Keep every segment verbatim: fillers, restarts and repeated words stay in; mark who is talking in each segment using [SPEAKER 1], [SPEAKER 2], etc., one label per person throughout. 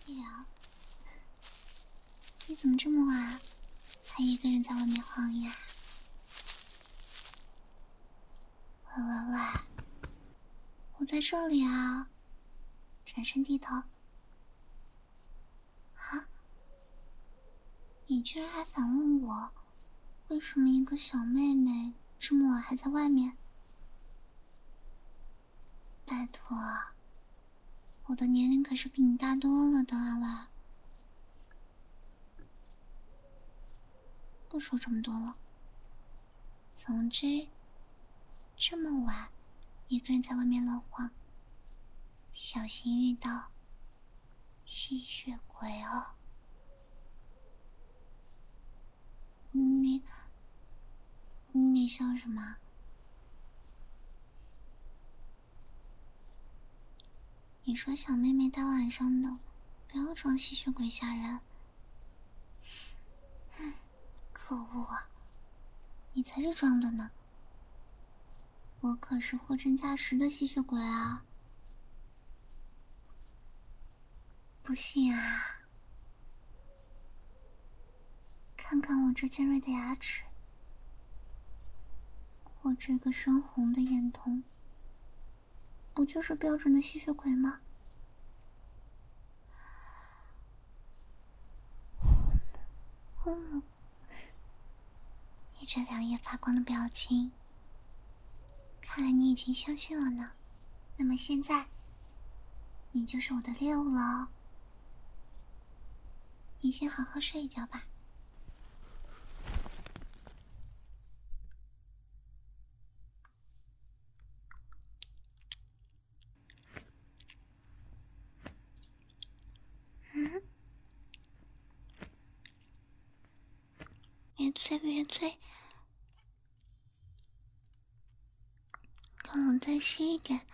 [SPEAKER 1] 弟啊，你怎么这么晚还一个人在外面晃呀？喂喂喂，我在这里啊！转身低头。啊？你居然还反问我，为什么一个小妹妹这么晚还在外面？拜托啊，我的年龄可是比你大多了的，阿娃。不说这么多了。总之，这么晚一个人在外面乱晃，小心遇到吸血鬼哦。你你笑什么？你说小妹妹大晚上的不要装吸血鬼吓人。嗯，可恶啊，你才是装的呢，我可是货真价实的吸血鬼啊。不信啊，看看我这尖锐的牙齿，我这个深红的眼瞳，不就是标准的吸血鬼吗？嗯，你这两眼发光的表情，看来你已经相信了呢。那么现在，你就是我的猎物了哦。你先好好睡一觉吧。嗯，别催，别催，让我再吸一点。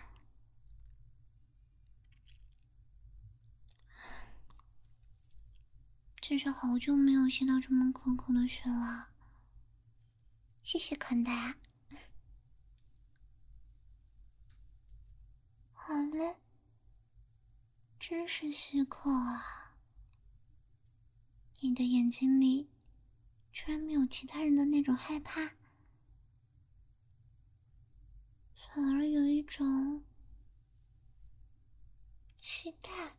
[SPEAKER 1] 真是好久没有吸到这么可口的血了，谢谢款待。好嘞，真是稀客啊！你的眼睛里居然没有其他人的那种害怕，反而有一种期待。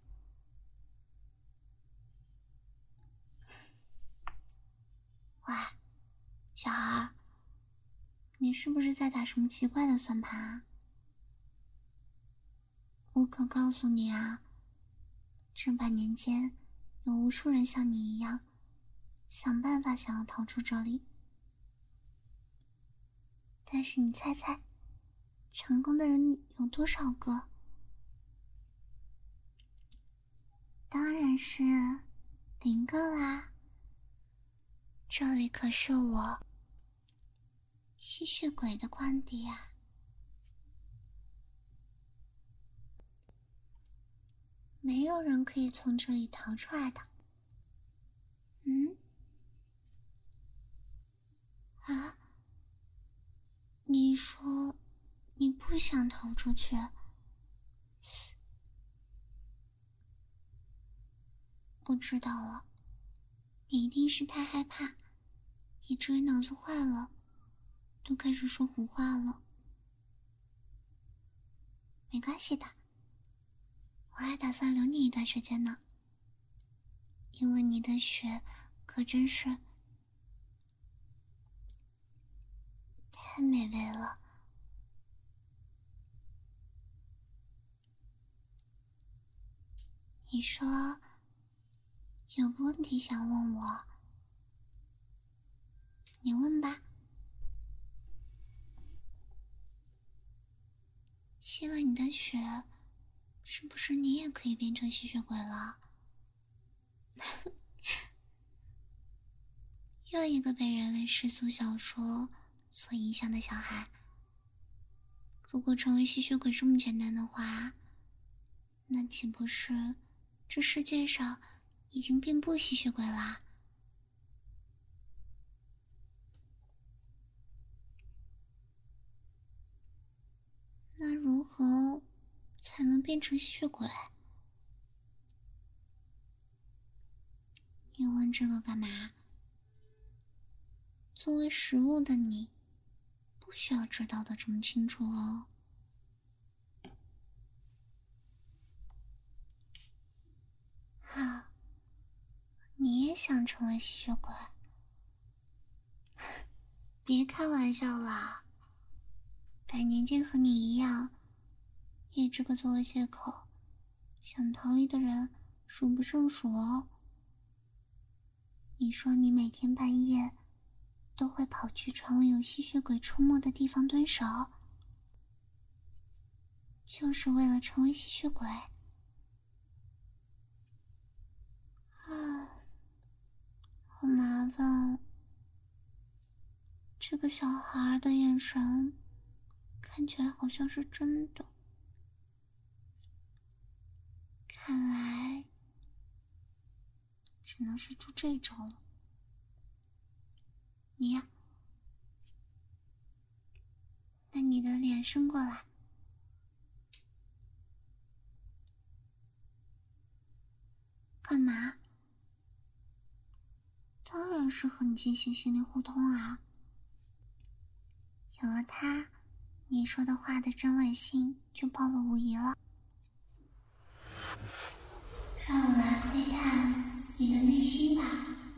[SPEAKER 1] 喂，小孩，你是不是在打什么奇怪的算盘啊？我可告诉你啊，这百年间有无数人像你一样，想办法想要逃出这里。但是你猜猜，成功的人有多少个？当然是零个啦。这里可是我吸血鬼的官邸啊，没有人可以从这里逃出来的。嗯？啊？你说你不想逃出去？我知道了，你一定是太害怕，以至于脑子坏了，都开始说胡话了。没关系的，我还打算留你一段时间呢，因为你的血可真是太美味了。你说有个问题想问我，你问吧。吸了你的血，是不是你也可以变成吸血鬼了？又一个被人类世俗小说所影响的小孩。如果成为吸血鬼这么简单的话，那岂不是这世界上已经遍布吸血鬼啦？那如何才能变成吸血鬼？ 你问这个干嘛？作为食物的你，不需要知道的这么清楚哦。好，你也想成为吸血鬼？别开玩笑啦，百年间和你一样，以这个作为借口，想逃离的人数不胜数哦。你说你每天半夜都会跑去传闻有吸血鬼出没的地方蹲守，就是为了成为吸血鬼？啊，好麻烦。这个小孩的眼神看起来好像是真的，看来只能是出这招了。你呀，把你的脸伸过来。干嘛？当然是和你进行心理互动啊。有了它，你说的话的真伪性就暴露无遗了。让我来窥探你的内心吧。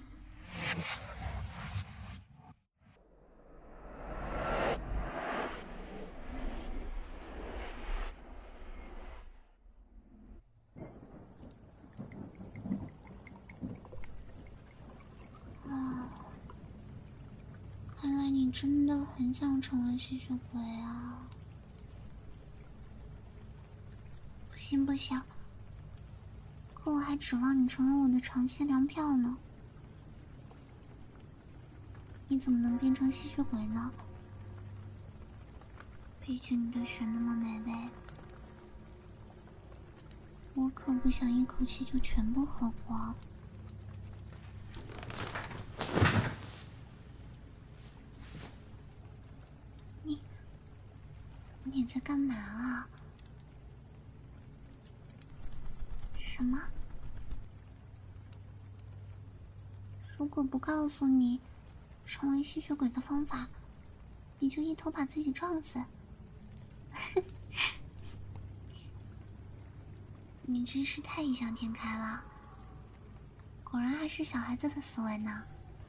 [SPEAKER 1] 啊，看来你真的很想成为吸血鬼啊！不行不行，可我还指望你成为我的长线粮票呢。你怎么能变成吸血鬼呢？毕竟你的血那么美味，我可不想一口气就全部喝光。你你在干嘛啊？什么？如果不告诉你成为吸血鬼的方法，你就一头把自己撞死？你真是太异想天开了，果然还是小孩子的思维呢。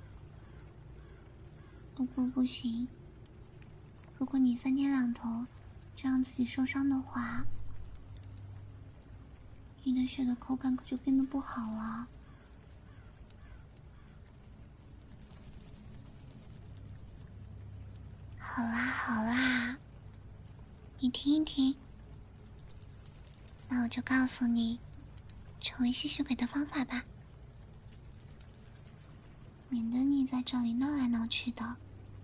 [SPEAKER 1] 不过不行，如果你三天两头就让自己受伤的话，你的血的口感可就变得不好了。好啦好啦，你听一听，那我就告诉你成为吸血鬼的方法吧，免得你在这里闹来闹去的。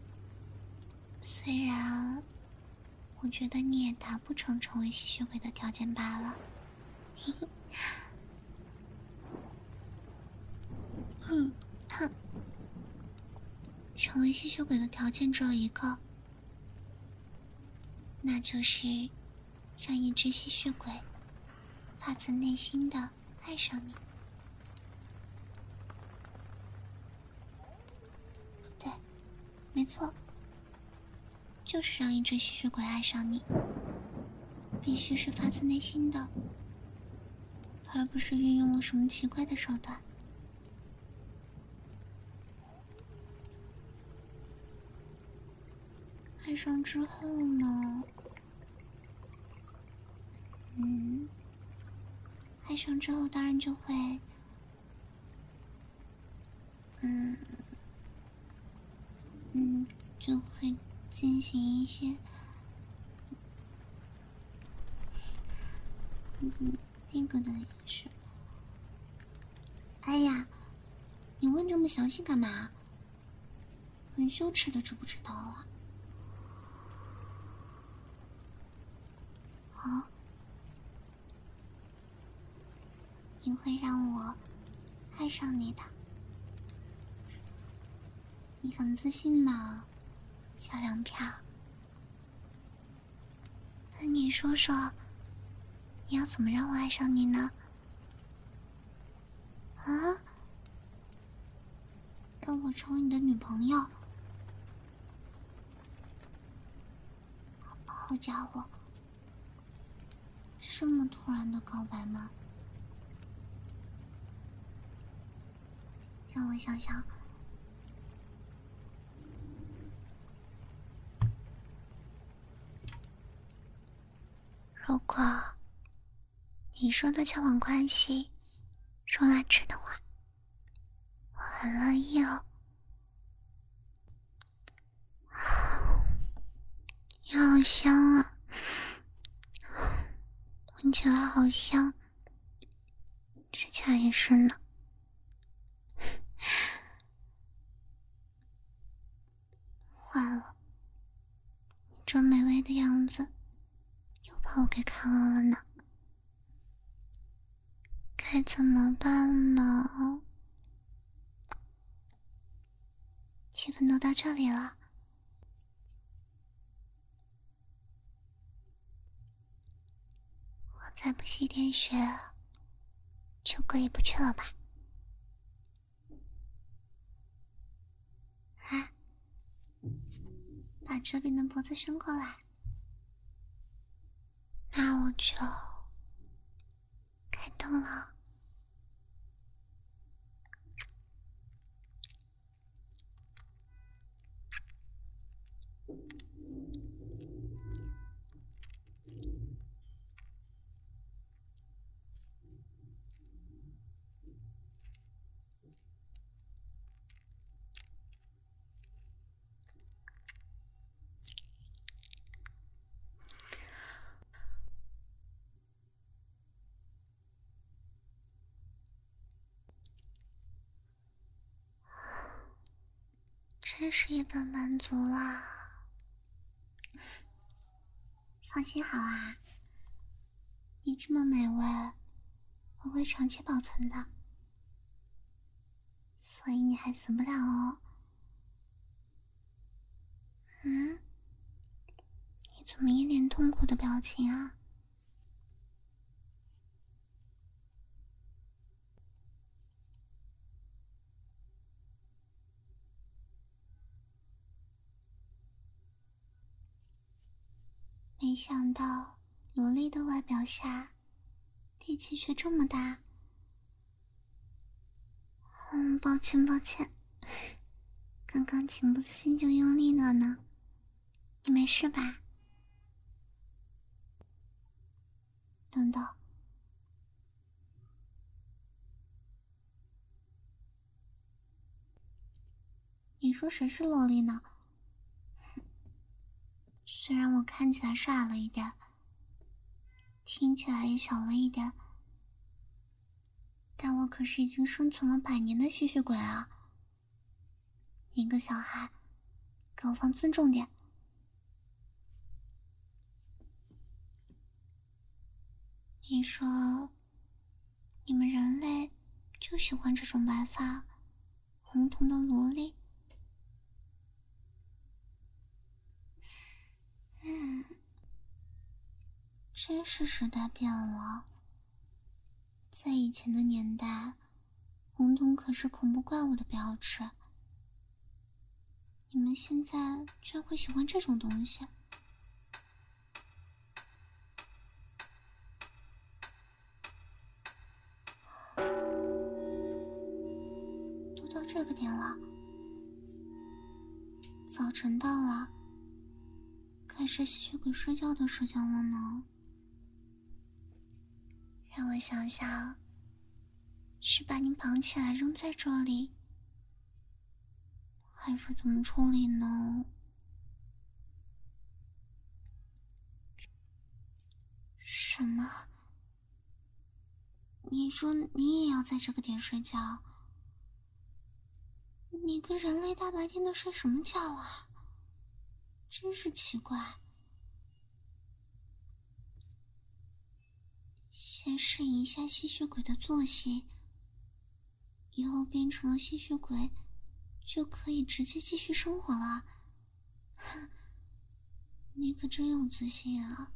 [SPEAKER 1] 虽然我觉得你也达不成成为吸血鬼的条件罢了。嘿嘿。嗯，哼，成为吸血鬼的条件只有一个，那就是让一只吸血鬼发自内心的爱上你。对，没错，就是让一只吸血鬼爱上你，必须是发自内心的，而不是运用了什么奇怪的手段。爱上之后呢？嗯，爱上之后当然就会，嗯嗯，就会进行一些，那个的也是。哎呀，你问这么详细干嘛？很羞耻的，知不知道啊？好，你会让我爱上你的。你很自信吗，小粮票？那你说说，你要怎么让我爱上你呢？啊？ 让我成为你的女朋友。好家伙，这么突然的告白吗？让我想想。如果你说的交往关系说来吃的话，我很乐意哦。你好香啊，闻起来好香，吃起来也是呢。坏了，你这美味的样子又把我给看饿了呢，该怎么办呢？气氛都到这里了，我再不吸点血就过意不去了吧？来，把这边的脖子伸过来，那我就开动了。真是一本满足啦！放心好啊，你这么美味，我会长期保存的，所以你还死不了哦。嗯，你怎么一脸痛苦的表情啊？没想到萝莉的外表下力气却这么大。嗯，抱歉抱歉，刚刚情不自禁就用力了呢。你没事吧？等等，你说谁是萝莉呢？虽然我看起来是矮了一点，听起来也小了一点，但我可是已经生存了百年的吸血鬼啊！你个小孩，给我放尊重点。你说，你们人类就喜欢这种白发、红瞳的萝莉？嗯，真是时代变了。在以前的年代，红瞳可是恐怖怪物的标志。你们现在居然会喜欢这种东西？都到这个点了，早晨到了，该是吸血鬼睡觉的时间了呢。让我想想，是把你绑起来扔在这里，还是怎么处理呢？什么？你说你也要在这个点睡觉？你个人类大白天的睡什么觉啊？真是奇怪。先适应一下吸血鬼的作息，以后变成了吸血鬼，就可以直接继续生活了。哼，你可真有自信啊！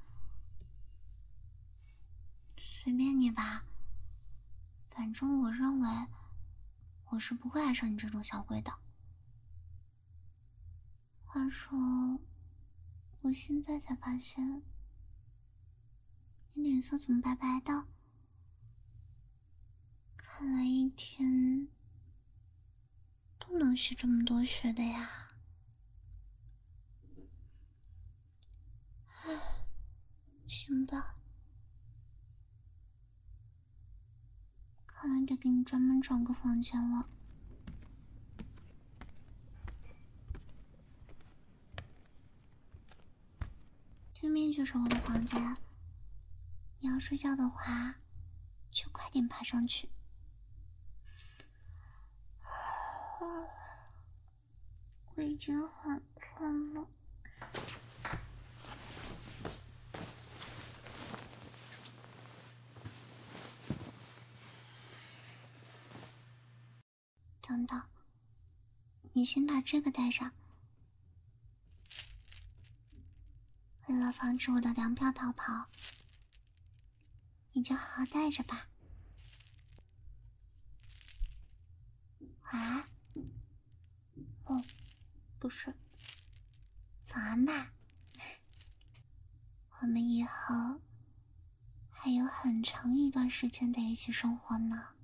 [SPEAKER 1] 随便你吧，反正我认为我是不会爱上你这种小鬼的。 话说，我现在才发现，你脸色怎么白白的？看来一天不能吸这么多血的呀。唉，行吧，看来得给你专门找个房间了。对面就是我的房间，你要睡觉的话，就快点爬上去。我已经很困了。等等，你先把这个带上。为了防止我的粮票逃跑，你就好好带着吧。晚安。哦，不是，早安吧。我们以后还有很长一段时间得一起生活呢。